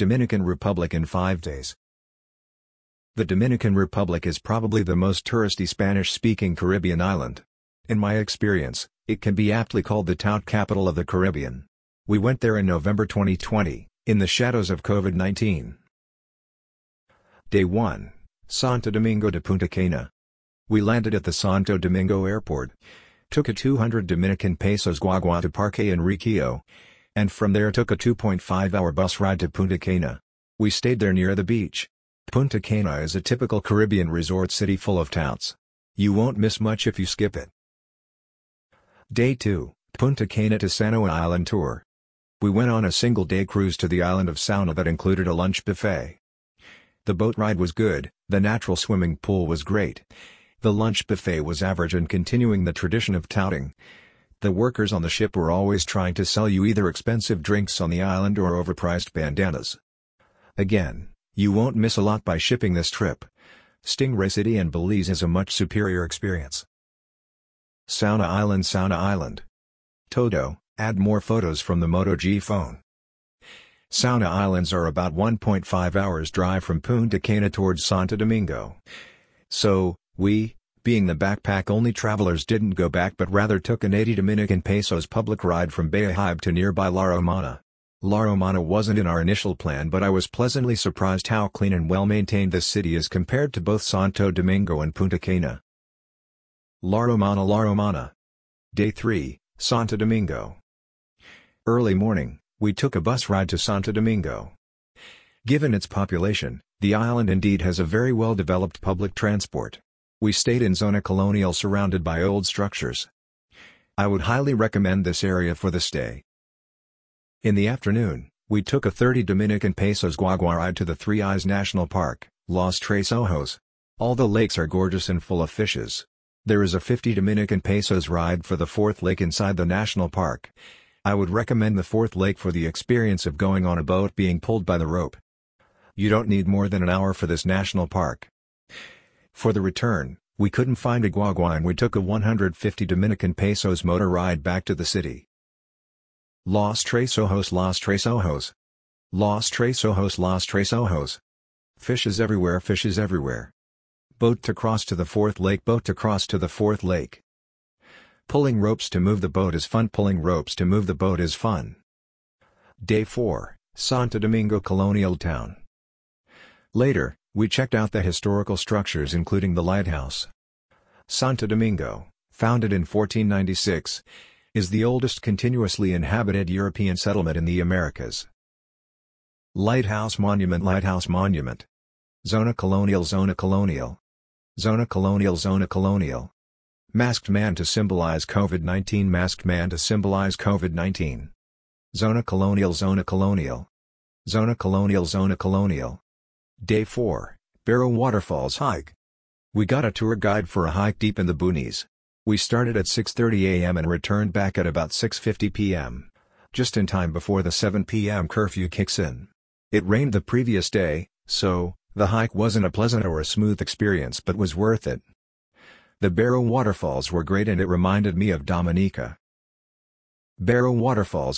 Dominican Republic in 5 days. The Dominican Republic is probably the most touristy Spanish-speaking Caribbean island. In my experience, it can be aptly called the tout capital of the Caribbean. We went there in November 2020, in the shadows of COVID-19. Day 1. Santo Domingo de Punta Cana. We landed at the Santo Domingo airport, took a 200 Dominican pesos guagua to Parque Enriquillo, and from there took a 2.5-hour bus ride to Punta Cana. We stayed there near the beach. Punta Cana is a typical Caribbean resort city full of touts. You won't miss much if you skip it. Day 2, Punta Cana to Sanoa Island tour. We went on a single-day cruise to the island of Saona that included a lunch buffet. The boat ride was good, the natural swimming pool was great. The lunch buffet was average and continuing the tradition of touting. The workers on the ship were always trying to sell you either expensive drinks on the island or overpriced bandanas. Again, you won't miss a lot by shipping this trip. Stingray City and Belize is a much superior experience. Saona Island. Todo, add more photos from the Moto G phone. Saona Islands are about 1.5 hours drive from Punta Cana towards Santo Domingo. So, we, being the backpack-only travelers, didn't go back but rather took an 80 Dominican pesos public ride from Bahia Hibe to nearby La Romana. La Romana wasn't in our initial plan, but I was pleasantly surprised how clean and well-maintained this city is compared to both Santo Domingo and Punta Cana. La Romana. Day 3, Santo Domingo. Early morning, we took a bus ride to Santo Domingo. Given its population, the island indeed has a very well-developed public transport. We stayed in Zona Colonial surrounded by old structures. I would highly recommend this area for the stay. In the afternoon, we took a 30 Dominican pesos guagua ride to the Three Eyes National Park, Los Tres Ojos. All the lakes are gorgeous and full of fishes. There is a 50 Dominican pesos ride for the fourth lake inside the national park. I would recommend the fourth lake for the experience of going on a boat being pulled by the rope. You don't need more than an hour for this national park. For the return, we couldn't find a guagua and we took a 150 Dominican pesos motor ride back to the city. Los Tres Ojos. Fishes everywhere. Boat to cross to the fourth lake. Pulling ropes to move the boat is fun. Day 4, Santo Domingo Colonial Town. Later, we checked out the historical structures including the lighthouse. Santo Domingo, founded in 1496, is the oldest continuously inhabited European settlement in the Americas. Lighthouse Monument. Zona Colonial. Masked man to symbolize COVID-19. Zona Colonial. Day 4, Barrow Waterfalls hike. We got a tour guide for a hike deep in the boonies. We started at 6:30 a.m. and returned back at about 6:50 p.m., just in time before the 7 p.m. curfew kicks in. It rained the previous day, so the hike wasn't a pleasant or a smooth experience but was worth it. The Barrow Waterfalls were great and it reminded me of Dominica. Barrow Waterfalls.